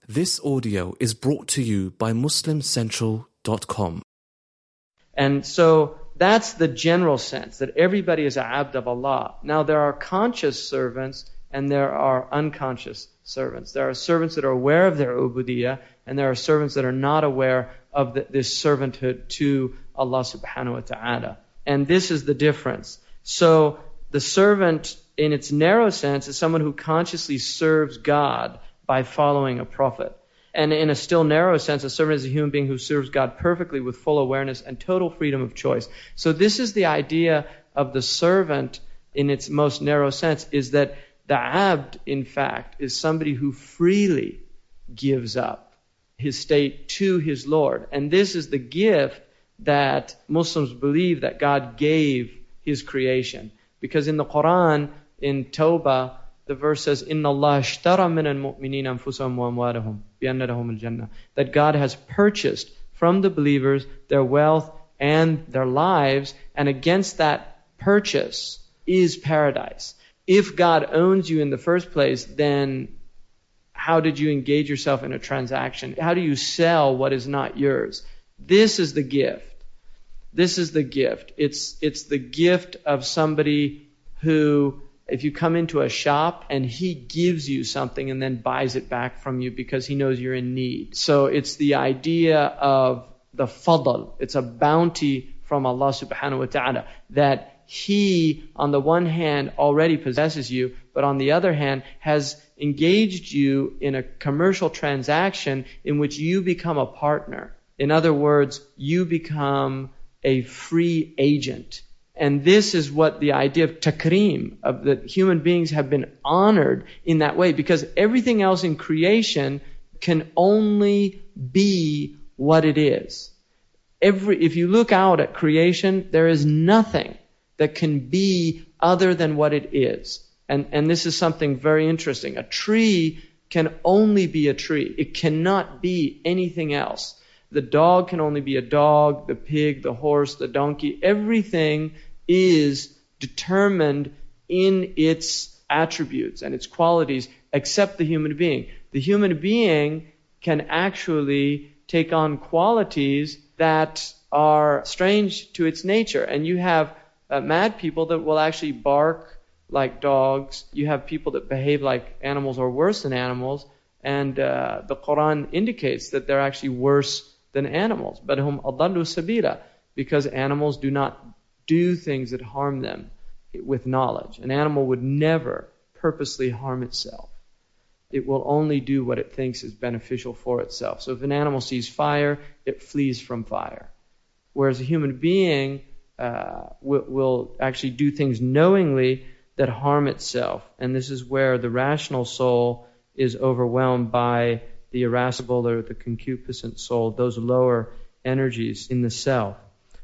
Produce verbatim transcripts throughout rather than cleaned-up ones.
This audio is brought to you by Muslim Central dot com. And so that's the general sense, that everybody is a abd of Allah. Now there are conscious servants and there are unconscious servants. There are servants that are aware of their ubudiyah, and there are servants that are not aware of the, this servanthood to Allah subhanahu wa ta'ala. And this is the difference. So the servant, in its narrow sense, is someone who consciously serves God by following a prophet. And in a still narrow sense, a servant is a human being who serves God perfectly with full awareness and total freedom of choice. So this is the idea of the servant in its most narrow sense, is that the abd, in fact, is somebody who freely gives up his state to his Lord. And this is the gift that Muslims believe that God gave His creation. Because in the Quran, in Tawbah, the verse says, إِنَّ اللَّهَ اشْتَرَى مِنَ الْمُؤْمِنِينَ أَنفُسَهُمْ وَأَمْوَالَهُم بِأَنَّ لَهُمُ الْجَنَّةَ. That God has purchased from the believers their wealth and their lives, and against that purchase is paradise. If God owns you in the first place, then how did you engage yourself in a transaction? How do you sell what is not yours? This is the gift. This is the gift. It's, it's the gift of somebody who, if you come into a shop and he gives you something and then buys it back from you because he knows you're in need. So it's the idea of the fadl. It's a bounty from Allah subhanahu wa ta'ala that He, on the one hand, already possesses you, but on the other hand, has engaged you in a commercial transaction in which you become a partner. In other words, you become a free agent. And this is what the idea of takreem, of that human beings have been honored in that way, because everything else in creation can only be what it is. Every, if you look out at creation, there is nothing that can be other than what it is. And, and this is something very interesting. A tree can only be a tree. It cannot be anything else. The dog can only be a dog, the pig, the horse, the donkey. Everything is determined in its attributes and its qualities except the human being. The human being can actually take on qualities that are strange to its nature. And you have uh, mad people that will actually bark like dogs. You have people that behave like animals or worse than animals. And uh, the Quran indicates that they're actually worse than animals. But hum adallu sabila, because animals do not do things that harm them with knowledge. An animal would never purposely harm itself. It will only do what it thinks is beneficial for itself. So if an animal sees fire, it flees from fire. Whereas a human being uh, will, will actually do things knowingly that harm itself. And this is where the rational soul is overwhelmed by the irascible or the concupiscent soul, those lower energies in the self.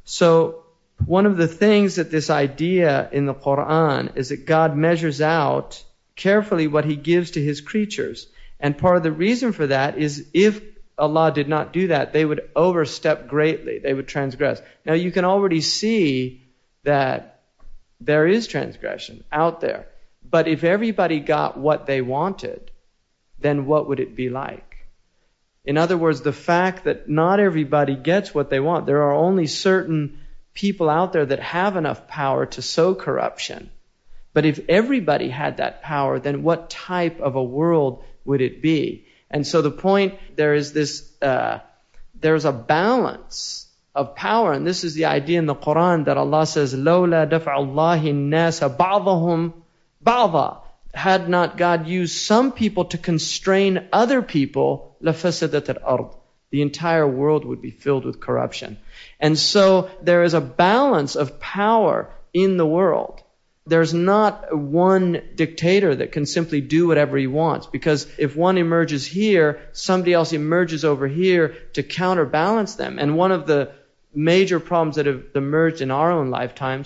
So one of the things that this idea in the Quran is that God measures out carefully what He gives to His creatures. And part of the reason for that is if Allah did not do that, they would overstep greatly. They would transgress. Now you can already see that there is transgression out there. But if everybody got what they wanted, then what would it be like? In other words, the fact that not everybody gets what they want. There are only certain people out there that have enough power to sow corruption. But if everybody had that power, then what type of a world would it be? And so the point, there is this, uh, there's a balance of power. And this is the idea in the Quran that Allah says, لَوْلَا دَفْعَ اللَّهِ النَّاسَ بَعْضَهُمْ بَعْضًا. Had not God used some people to constrain other people, لَفَسَدَتِ الْأَرْضِ. The entire world would be filled with corruption. And so there is a balance of power in the world. There's not one dictator that can simply do whatever he wants, because if one emerges here, somebody else emerges over here to counterbalance them. And one of the major problems that have emerged in our own lifetimes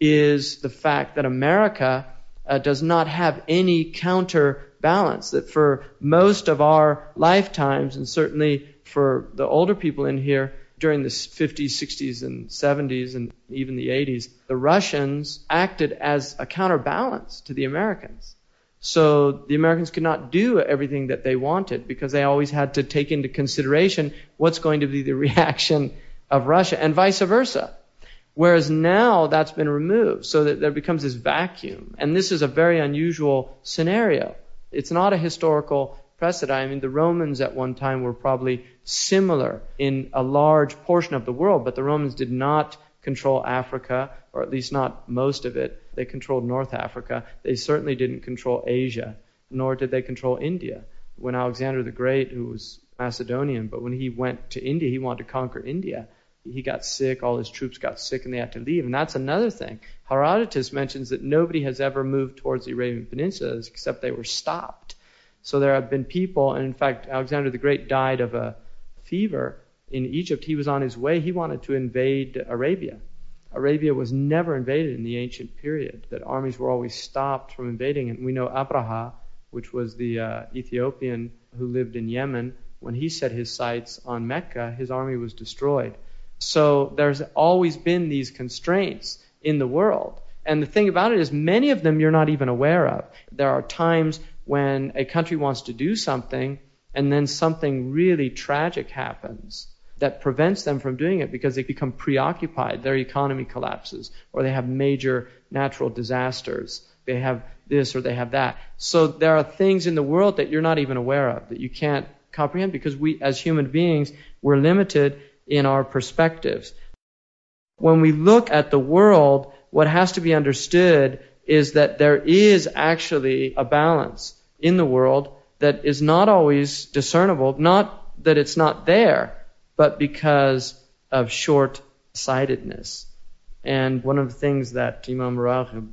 is the fact that America uh, does not have any counterbalance. That for most of our lifetimes, and certainly for the older people in here, during the fifties, sixties, and seventies, and even the eighties, the Russians acted as a counterbalance to the Americans. So the Americans could not do everything that they wanted because they always had to take into consideration what's going to be the reaction of Russia and vice versa. Whereas now that's been removed so that there becomes this vacuum. And this is a very unusual scenario. It's not a historical precedent. I mean, the Romans at one time were probably similar in a large portion of the world, but the Romans did not control Africa, or at least not most of it. They controlled North Africa. They certainly didn't control Asia, nor did they control India. When Alexander the Great, who was Macedonian, but when he went to India, he wanted to conquer India. He got sick, all his troops got sick, and they had to leave. And that's another thing. Herodotus mentions that nobody has ever moved towards the Arabian Peninsula except they were stopped. So there have been people, and in fact, Alexander the Great died of a fever in Egypt. He was on his way. He wanted to invade Arabia. Arabia was never invaded in the ancient period. That armies were always stopped from invading. And we know Abraha, which was the uh, Ethiopian who lived in Yemen, when he set his sights on Mecca, his army was destroyed. So there's always been these constraints in the world. And the thing about it is many of them you're not even aware of. There are times when a country wants to do something and then something really tragic happens that prevents them from doing it because they become preoccupied. Their economy collapses, or they have major natural disasters. They have this or they have that. So there are things in the world that you're not even aware of, that you can't comprehend because we, as human beings, we're limited in our perspectives. When we look at the world, what has to be understood is that there is actually a balance in the world that is not always discernible, not that it's not there, but because of short-sightedness. And one of the things that Imam Raghib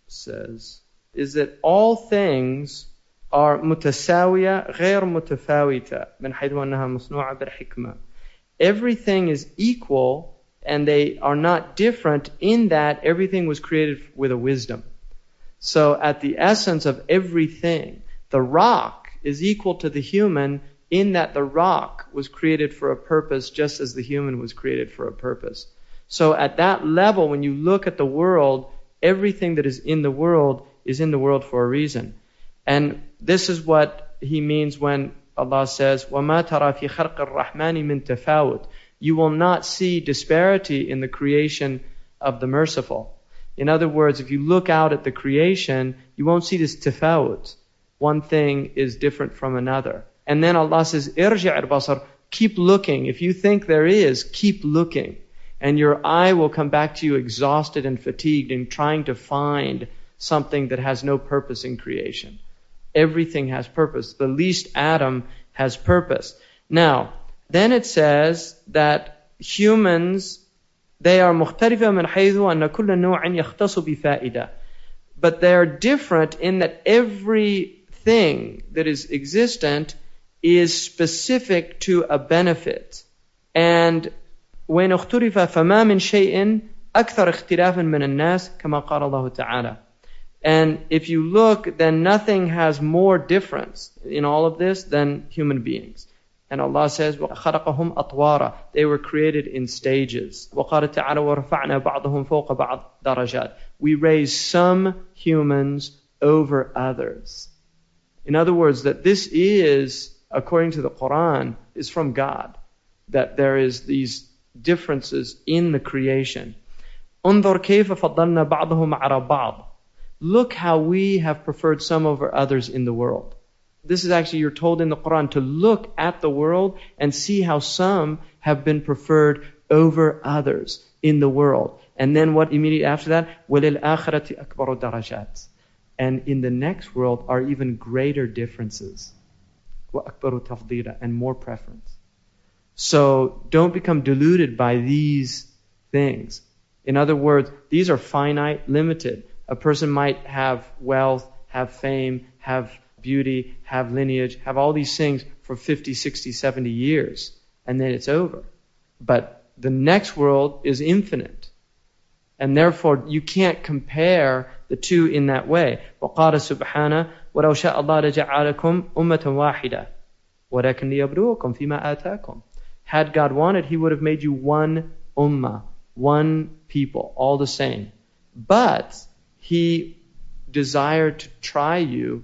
says is that all things are mutasawiya غير متفاوتة من حيث أنها مصنوعة بالحكمة. Everything is equal, and they are not different in that everything was created with a wisdom. So at the essence of everything, the rock is equal to the human in that the rock was created for a purpose just as the human was created for a purpose. So at that level, when you look at the world, everything that is in the world is in the world for a reason. And this is what he means when Allah says, وَمَا تَرَى فِي خَلْقِ الرَّحْمَنِ مِن تَفَاوُتٍ. You will not see disparity in the creation of the merciful. In other words, if you look out at the creation, you won't see this tafawut. One thing is different from another. And then Allah says, irji' al-basar, keep looking. If you think there is, keep looking. And your eye will come back to you exhausted and fatigued in trying to find something that has no purpose in creation. Everything has purpose. The least atom has purpose. Now, then it says that humans, they are مختلفة من حيث أن كل نوع يختص بفائدة. But they are different in that everything that is existent is specific to a benefit. And وإن اختلف فما من شيء أكثر اختلافا من الناس كما قال الله تعالى. And if you look, then nothing has more difference in all of this than human beings. And Allah says, وَخَلَقَهُمْ أَطْوَارًا. They were created in stages. وَقَالَ تَعَالَى وَرَفَعْنَا بَعْضَهُمْ فَوْقَ بَعْضٍ دَرَجَاتٍ. We raise some humans over others. In other words, that this is, according to the Quran, is from God. That there is these differences in the creation. انظر كيف فضلنا بعضهم على بعض. Look how we have preferred some over others in the world. This is actually, you're told in the Quran to look at the world and see how some have been preferred over others in the world. And then what immediately after that? وَلِلْآخِرَةِ أَكْبَرُ دَرَجَاتٍ. And in the next world are even greater differences. وَأَكْبَرُ تَفْضِيلًا. And more preference. So don't become deluded by these things. In other words, these are finite, limited. A person might have wealth, have fame, have beauty, have lineage, have all these things for fifty, sixty, seventy years, and then it's over. But the next world is infinite. And therefore, you can't compare the two in that way. وَقَالَ سُبْحَانَهُ وَلَوْ شَاءَ اللَّهُ لَجَعَلَكُمْ أُمَّةً وَاحِدَةً وَلَكِنْ لِيَبْلُوَكُمْ فِي مَا آتَاكُمْ. Had God wanted, He would have made you one ummah, one people, all the same. But He desired to try you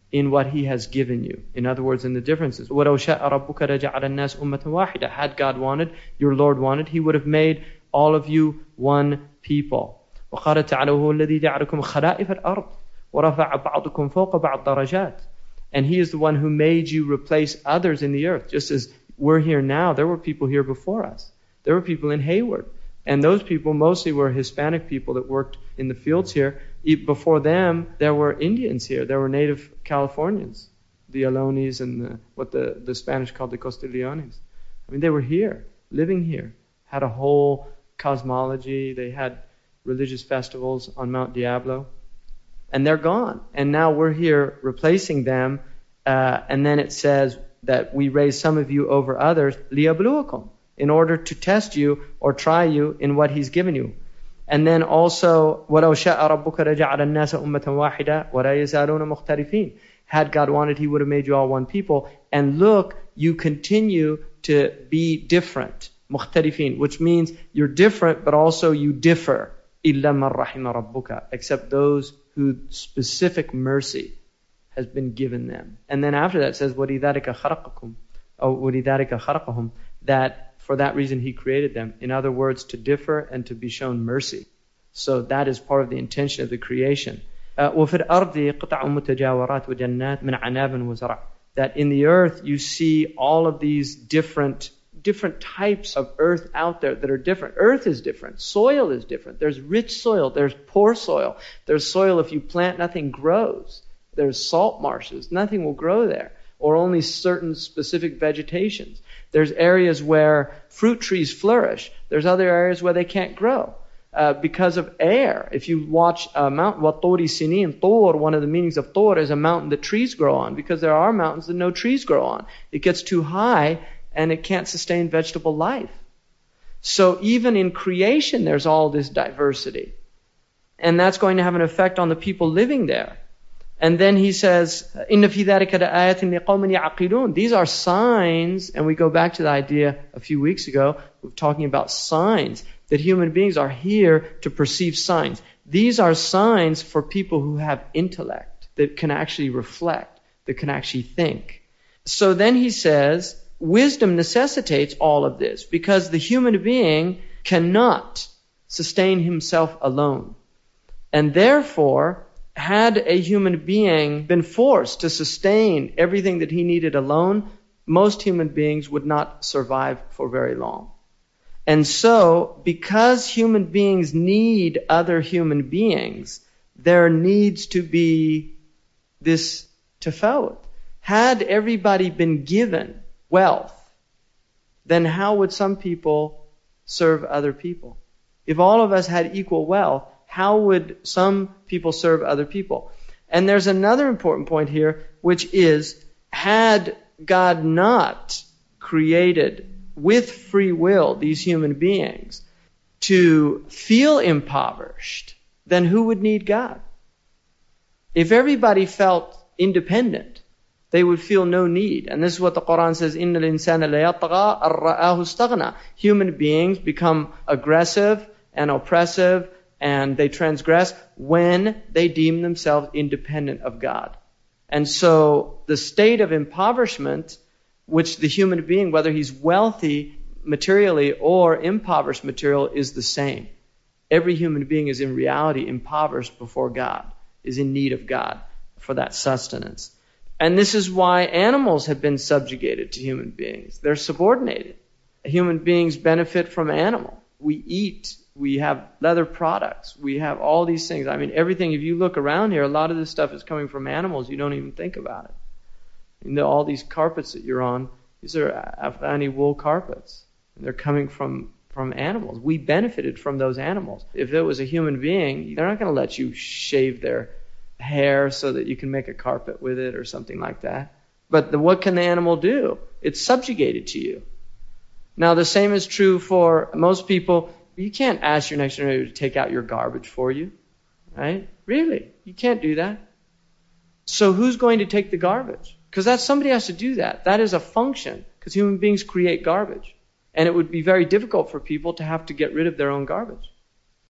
in what He has given you. In other words, in the differences. وَلَوْ شَاءَ رَبُّكَ لَجَعَلَ النَّاسَ أُمَّةً وَاحِدَةً. Had God wanted, your Lord wanted, He would have made all of you one people. وَقَالَ تَعَالَى هُوَ الَّذِي جَعَلَكُمْ خَلَائِفَ الْأَرْضِ وَرَفَعَ بَعْضُكُمْ فَوْقَ بَعْضِ دَرَجَاتٍ. And He is the one who made you replace others in the earth. Just as we're here now, there were people here before us. There were people in Hayward. And those people mostly were Hispanic people that worked in the fields here. Before them, there were Indians here. There were native Californians, the Alonis and the, what the, the Spanish called the Costilliones. I mean, they were here, living here, had a whole cosmology. They had religious festivals on Mount Diablo. And they're gone. And now we're here replacing them. Uh, and then it says that we raise some of you over others, لِيَبْلُوَكُمْ, in order to test you or try you in what He's given you. And then also, وَلَوْ شَاءَ رَبُّكَ لَجَعَلَ النَّاسَ أُمَّةً وَاحِدَةً وَلَا يَزَالُونَ مُخْتَلِفِينَ. Had God wanted, He would have made you all one people. And look, you continue to be different. مُخْتَلِفِينَ, which means you're different, but also you differ. إِلَّا مَنْ رَحِمَ رَبُّكَ, except those whose specific mercy has been given them. And then after that it says, وَلِذَلِكَ خَلَقَكُمْ, or وَلِذَلِكَ خَلَقَهُمْ, that for that reason He created them. In other words, to differ and to be shown mercy. So that is part of the intention of the creation. Uh, وَفِي الْأَرْضِ قِطَعٌ مُتَجَاوَرَاتٌ وَجَنَّاتٌ مِنْ عَنَابٍ وَزَرْعٍ. That in the earth you see all of these different different types of earth out there that are different. Earth is different. Soil is different. There's rich soil. There's poor soil. There's soil if you plant, nothing grows. There's salt marshes. Nothing will grow there. Or only certain specific vegetations. There's areas where fruit trees flourish. There's other areas where they can't grow uh, because of air. If you watch a mountain, وَطُورِ سِنِينَ, Tur, one of the meanings of Tur is a mountain that trees grow on, because there are mountains that no trees grow on. It gets too high and it can't sustain vegetable life. So even in creation there's all this diversity. And that's going to have an effect on the people living there. And then he says, إِنَّ فِي ذَلِكَ لَآيَةٍ لِقَوْمٍ يَعْقِلُونَ. These are signs, and we go back to the idea a few weeks ago, we were talking about signs, that human beings are here to perceive signs. These are signs for people who have intellect, that can actually reflect, that can actually think. So then he says, wisdom necessitates all of this, because the human being cannot sustain himself alone. And therefore, had a human being been forced to sustain everything that he needed alone, most human beings would not survive for very long. And so, because human beings need other human beings, there needs to be this tafawut. Had everybody been given wealth, then how would some people serve other people? If all of us had equal wealth, how would some people serve other people? And there's another important point here, which is, had God not created with free will these human beings to feel impoverished, then who would need God? If everybody felt independent, they would feel no need. And this is what the Quran says, إِنَّ الْإِنسَانَ لَيَطْغَى أَن رَآهُ اسْتَغْنَى. Human beings become aggressive and oppressive, and they transgress when they deem themselves independent of God. And so the state of impoverishment, which the human being, whether he's wealthy materially or impoverished material, is the same. Every human being is in reality impoverished before God, is in need of God for that sustenance. And this is why animals have been subjugated to human beings. They're subordinated. Human beings benefit from animal. We eat. We have leather products. We have all these things. I mean, everything, if you look around here, a lot of this stuff is coming from animals. You don't even think about it. You know, all these carpets that you're on, these are Afghani wool carpets. And they're coming from, from animals. We benefited from those animals. If it was a human being, they're not going to let you shave their hair so that you can make a carpet with it or something like that. But the, what can the animal do? It's subjugated to you. Now, the same is true for most people. You can't ask your next door neighbor to take out your garbage for you, right? Really, you can't do that. So who's going to take the garbage? Because that somebody has to do that. That is a function, because human beings create garbage. And it would be very difficult for people to have to get rid of their own garbage.